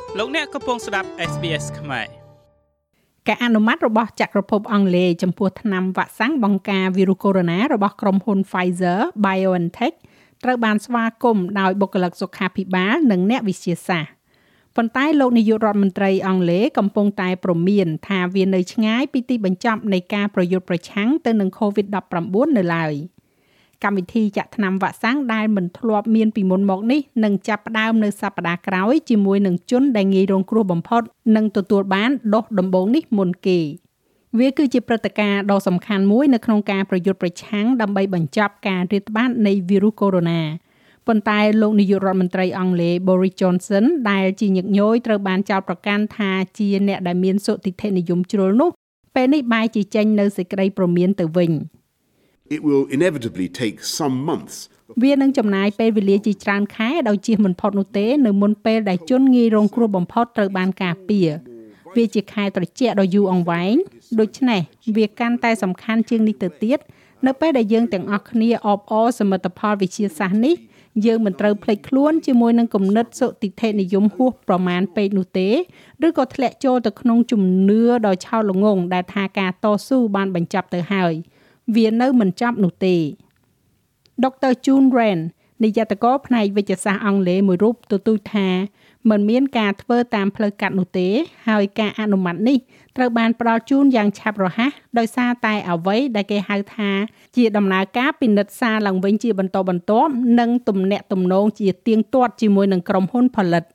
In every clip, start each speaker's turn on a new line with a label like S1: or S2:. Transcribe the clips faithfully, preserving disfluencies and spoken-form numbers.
S1: លោកអ្នកកំពុងស្ដាប់ เอส บี เอส ខ្មែរ
S2: ការអនុម័តរបស់ចក្រភពអង់គ្លេសចំពោះថ្នាំវ៉ាក់សាំងបង្ការវីរុសកូវីដ -របស់ក្រុមហ៊ុន Pfizer BioNTech ត្រូវបានស្វាគមន៍ដោយបុគ្គលិកសុខាភិបាលនិងអ្នកវិទ្យាសាស្ត្រប៉ុន្តែលោកនាយករដ្ឋមន្ត្រីអង់គ្លេសកំពុងតែព្រមានថាវានៅឆ្ងាយពីទីបញ្ចប់នៃការប្រយុទ្ធប្រឆាំងទៅនឹង កូវីដ -ដប់ប្រាំបួន នៅឡើយកម្មវិធីចាក់ថ្នាំវ៉ាក់សាំងដែលមិនធ្លាប់មានពីមុនមកនេះនឹងចាប់ផ្ដើមនៅសប្តាហ៍ក្រោយជាមួយនឹងជនដែលងាយរងគ្រោះបំផុតនិងទទួលបានដូសដំបូងនេះមុនគេវាគឺជាព្រឹត្តិការណ៍ដ៏សំខាន់មួយនៅក្នុងការប្រយុទ្ធប្រឆាំងដើម្បីបញ្ចប់ការរាតត្បាតនៃវីរុសកូវីដ -ប៉ុន្តែលោកនាយករដ្ឋមន្ត្រីអង់គ្លេស Boris Johnson ដែលជាញឹកញយត្រូវបានចោទប្រកាន់ថាជាអ្នកដែលមានសុទិដ្ឋិនិយមជ្រុលនោះពេលនេះបែរជាចេញនៅសេចក្តីព្រមានទៅវិញ
S3: It will inevitably take some months.
S2: វានឹងចំណាយពេលវេលាជាច្រើនខែដោយជៀសមិនផុតនោះទេនៅមុនពេលដែលជនងាយរងគ្រោះបំផុតត្រូវបានការពារវាជាខែត្រជាក់ដ៏យូរអង្វែងដូច្នេះវាកាន់តែសំខាន់ជាងនេះទៅទៀតនៅពេលដែលយើងទាំងអស់គ្នាអបអរសមិទ្ធផលវិទ្យាសាស្ត្រនេះយើងមិនត្រូវភ្លេចខ្លួនជាមួយនឹងគំនិតសុទិដ្ឋិនិយមហួសប្រមាណពេកនោះទេឬក៏ធ្លាក់ចូលទៅក្នុងជំនឿដ៏ឆោតល្ងង់ដែលថាការតស៊ូបានបញ្ចប់ទៅហើយវានៅមិនចប់នោះទេ ដុកទ័រ June Wren នាយកករផ្នែកវិទ្យាសាស្ត្រអង់គ្លេសមួយរូបទទូចថាមិនមានការធ្វើតាមផ្លូវកាត់នោះទេហើយការអនុម័តនេះត្រូវបានផ្ដល់ជូនយ៉ាងឆាប់រហ័សដោយសារតែអ្វីដែលគេហៅថាជាដំណើរការពិនិត្យសារឡើងវិញជាបន្តបន្ទាប់និងទំនាក់ទំនងជាទៀងទាត់ជាមួយនឹងក្រុមហ៊ុនផលិត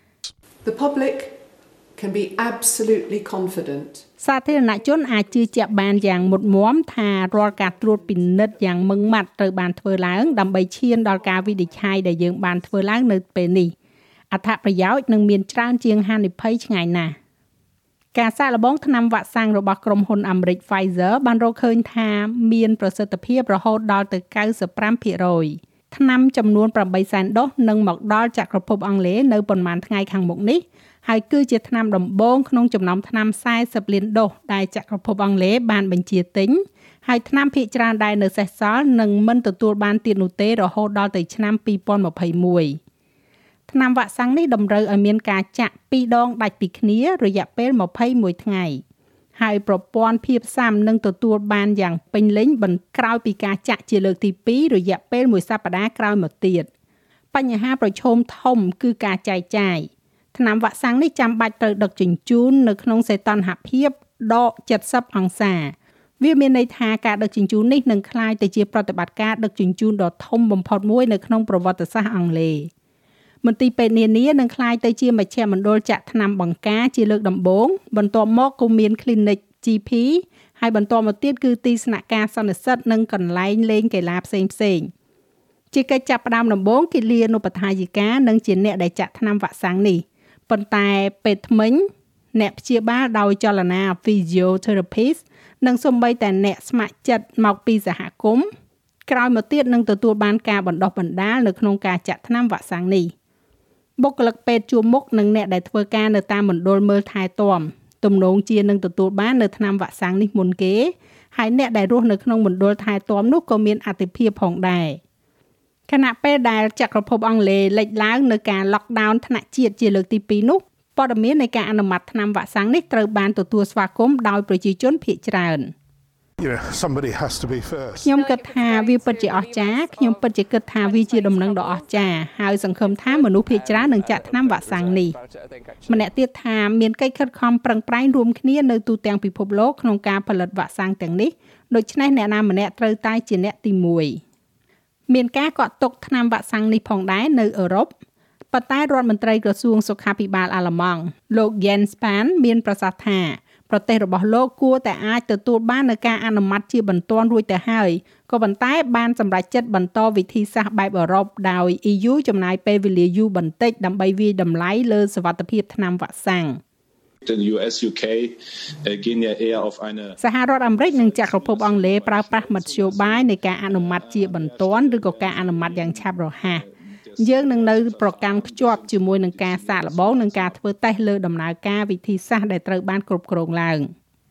S4: The public can be absolutely confident
S2: សាធារណជនអាចជឿជាក់បានយ៉ាងមុតមាំថារាល់ការត្រួតពិនិត្យយ៉ាងម៉ឺងម៉ាត់ត្រូវបានធ្វើឡើងដើម្បីឈានដល់ការវិនិច្ឆ័យដែលយើងបានធ្វើឡើងនៅពេលនេះអត្ថប្រយោជន៍នឹងមានច្រើនជាងហានិភ័យឆ្ងាយណាស់ការសាកល្បងថ្នាំវ៉ាក់សាំងរបស់ក្រុមហ៊ុនអាមេរិក Pfizer បានរកឃើញថាមានប្រសិទ្ធភាពរហូតដល់ទៅ កៅសិបប្រាំភាគរយ ថ្នាំចំនួនប្រាំបីសែនដូសនឹងមកដល់ចក្រភពអង់គ្លេសនៅប៉ុន្មានថ្ងៃខាងមុខនេះហើយគឺជាថ្នាំដំបូងក្នុងចំណោមថ្នាំសែសិបលានដូសដែលចក្រភពអង់គ្លេសបានបញ្ជាទិញហើយថ្នាំភាគច្រើនដែលនៅសេសសល់នឹងមិនទទួលបានទៀតនោះទេរហូតដល់ទៅឆ្នាំពីរពាន់ម្ភៃមួយថ្នាំវ៉ាក់សាំងនេះតម្រូវឲ្យមានការចាក់ពីរដងដាច់ពីគ្នារយៈពេលម្ភៃមួយថ្ងៃហើយប្រព័ន្ធភាពស៊ាំនឹងទទួលបានយ៉ាងពេញលេញបន្ក្រោយពីការចាក់ជាលើកទីពីររយៈពេលមួយសប្តាហ៍ក្រោយមកទៀតបញ្ហាប្រឈមធំគឺការចែកចាយថ្នាំវ៉ាក់សាំងនេះចាំបាច់ត្រូវដឹកជញ្ជូននៅក្នុងសីតុណ្ហភាពដកเจ็ดสิบអង្សាវាមានន័យថាការដឹកជញ្ជូននេះនឹងក្លាយទៅជាប្រតិបត្តិការដឹកជញ្ជូនដ៏ធំបំផុតមួយនៅក្នុងប្រវត្តិសាស្ត្រអង់គ្លេសមន្ទីរពេទ្យនានានឹងក្លាយទៅជាមជ្ឈមណ្ឌលចាក់ថ្នាំបង្ការជាលើកដំបូងបន្ទាប់មកក៏មាន clinic ជី พี ហើយបន្តមកទៀតគឺទីស្នាក់ការសន្និសីទនិងកន្លែងលេងកីឡាផ្សេងផ្សេងជាកិច្ចចាប់ផ្ដើមដំបូងគិលានុបដ្ឋាយិកានិងជាអ្នកដែលចាក់ថ្នាំវ៉ាក់សាំងនេះប៉ុន្តែពេទ្យថ្មិញអ្នកព្យាបាលដោយចលនា physiotherapist និងសូម្បីតែអ្នកស្ម័គ្រចិត្តមកពីសហគមន៍ក្រោយមកទៀតនឹងទទួលបានការបណ្ដុះបណ្ដាលនៅក្នុងការចាក់ថ្នាំវ៉ាក់សាំងនេះបុគ្គលិកពេទ្យជួរមុខនិងអ្នកដែលធ្វើការនៅតាមមណ្ឌលមើលថែទាំទំនងជានឹងទទួលបាននៅថ្នាំវ៉ាក់សាំងនេះមុនគេហើយអ្នកដែលរស់នៅក្នុងមណ្ឌលថែទាំនោះក៏មានអាទិភាពផងដែរខណៈពេលដែលចក្រភពអង់គ្លេសលេចឡើងនៅការ lockdown ថ្នាក់ជាតិជាលើកទីពីរនោះព័ត៌មាននៃការអនុម័តថ្នាំវ៉ាក់សាំងនេះត្រូវបានទទួលស្វាគមន៍ដោយប្រជាជនភាគច្រើន
S5: Yeah, somebody has to be first.
S2: ខ្ញុំគិតថាវាពិតជាអស្ចារ្យខ្ញុំពិតជាគិតថាវាជាដំណឹងដ៏អស្ចារ្យហើយសង្ឃឹមថាមនុស្សភាគច្រើននឹងចាក់ថ្នាំវ៉ាក់សាំងនេះម្នាក់ទៀតថាមានកិច្ចខិតខំប្រឹងប្រែងរួមគ្នានៅទូទាំងពិភពលោកក្នុងការផលិតវ៉ាក់សាំងទាំងនេះដូច្នេះអ្នកណាម្នាក់ត្រូវតែជាអ្នកទីមួយមានការកក់ទុកថ្នាំវ៉ាក់សាំងនេះផងដែរនៅអឺរ៉ុបប៉ុន្តែរដ្ឋមន្ត្រីក្រសួងសុខាភិបាលអាល្លឺម៉ង់លោក Jens Spahn មានប្រសាសន៍ថាប្រទេសរបស់លោកគួរតែអាចទទួលបាននូវការអនុម័តជាបន្ទាន់រួចទៅហើយក៏ប៉ុន្តែបានសម្រេចចិត្តបន្តវិធីសាស្ត្របែបអឺរ៉ុបដោយ អ៊ី យូ ចំណាយពេលវេលាយូរបន្តិចដើម្បីវាយតម្លៃលើសុវត្ថិភាពថ្នាំវ៉ាក់សាំង
S6: Den U S U K gehen ja eher auf eine
S2: សហរដ្ឋអាមេរិកនិងចក្រភពអង់គ្លេសប្រើប្រាស់មធ្យោបាយនៃការអនុម័តជាបន្ទាន់ឬក៏ការអនុម័តយ៉ាងឆាប់រហ័សយើងនឹងនៅប្រកាន់ខ្ជាប់ជាមួយនឹងការសាកល្បងនិងការធ្វើតេស្តលើដំណើរការវិធីសាស្ត្រដែលត្រូវបានគ្រប់គ្រងឡើង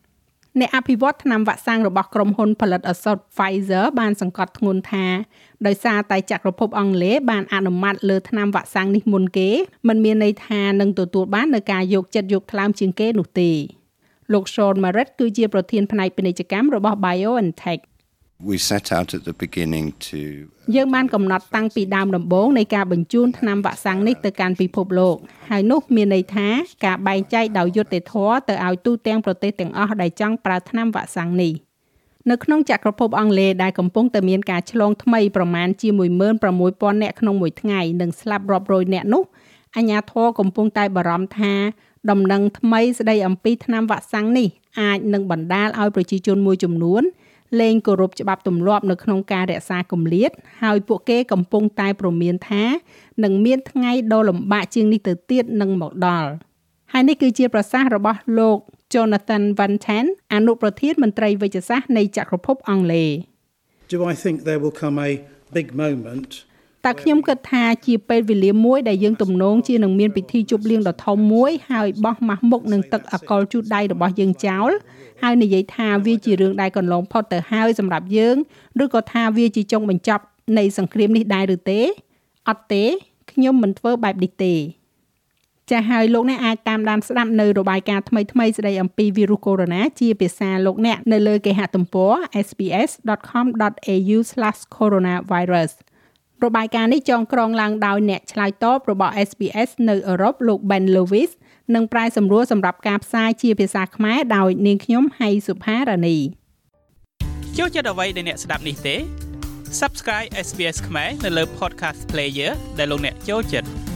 S2: អ្នកអភិវឌ្ឍថ្នាំវ៉ាក់សាំងរបស់ក្រុមហ៊ុនផលិតឱសថ Pfizer បានសង្កត់ធ្ងន់ថាដោយសារតែចក្រភពអង់គ្លេសបានអនុម័តលើថ្នាំវ៉ាក់សាំងនេះមុនគេมันមានន័យថានឹងទទួលបាននូវការយកចិត្តយកថ្លើមជាងគេនោះទេលោក Sean Merritt គឺជាប្រធានផ្នែកពាណិជ្ជកម្មរបស់ BioNTech
S7: We set out at the beginning to
S2: យើងបានកំណត់តាំងពីដើមដំបូងនៃការបញ្ជូនថ្នាំវ៉ាក់សាំងនេះទៅកាន់ពិភពលោកហើយនោះមានន័យថាការបែងចែកដោយយុត្តិធម៌ទៅឲ្យទូទាំងប្រទេសទាំងអស់ដែលចង់ប្រើថ្នាំវ៉ាក់សាំងនេះនៅក្នុងចក្រភពអង់គ្លេសដែលកំពុងតែមានការឆ្លងថ្មីប្រមាណជា មួយម៉ឺនប្រាំមួយពាន់ នាក់ក្នុងមួយថ្ងៃនិងស្លាប់រាប់រយនាក់នោះអាជ្ញាធរកំពុងតែបារម្ភថាដំណឹងថ្មីស្ដីអំពីថ្នាំវ៉ាក់សាំងនេះអាចនឹងបណ្ដាលឲ្យប្រជាជនមួយចំនួនលែងគោរពច្បាប់ទម្លាប់នៅក្នុងការរក្សាគម្លាតហើយពួកគេកំពុងតែព្រមានថានឹងមានថ្ងៃដ៏លំបាកជាងនេះទៅទៀតនឹងមកដល់ហើយនេះគឺជាប្រសាសន៍របស់លោក Jonathan Van Ten អនុប្រធានមន្ត្រីវេជ្ជសាស្ត្រនៃចក្រភពអង់គ្លេស
S8: Do I think there will come a big moment
S2: តែខ្ញុំគិតថាជាពេលវេលាមួយដែលយើងទំនងជានឹងមានពិធីជប់លៀងដ៏ធំមួយហើយបោះម៉ាស់មុខនឹងទឹកអាកុលជូតដៃរបស់យើងចោលហើយនិយាយថាវាជារឿងដែលកន្លងផុតទៅហើយសម្រាប់យើងឬក៏ថាវាជាចុងបញ្ចប់នៃសង្គ្រាមនេះដែរឬទេអត់ទេខ្ញុំមិនធ្វើបែបនេះទេចា៎ហើយលោកអ្នកអាចតាមដានស្ដាប់នៅរបាយការណ៍ថ្មីៗស្ដីអំពីវីរុសកូវីដ -19 ជាភាសាលោកអ្នកនៅលើគេហទំព័រ s b s dot com dot a u slash coronavirus របាយការណ៍នេះចងក្រងឡើងដោយអ្នកឆ្លើយតបរបស់ S B S នៅអឺរ៉ុបលោក Ben Lewis និងប្រែសម្រួលសម្រាប់ការផ្សាយជាភាសាខ្មែរដោយនាងខ្ញុំហៃសុផារ៉ានី
S1: ចូលចិត្តអ្វីដែលអ្នកស្ដាប់នេះទេ Subscribe เอส บี เอส ខ្មែរនៅលើ Podcast Player ដែលលោកអ្នកចូលចិត្ត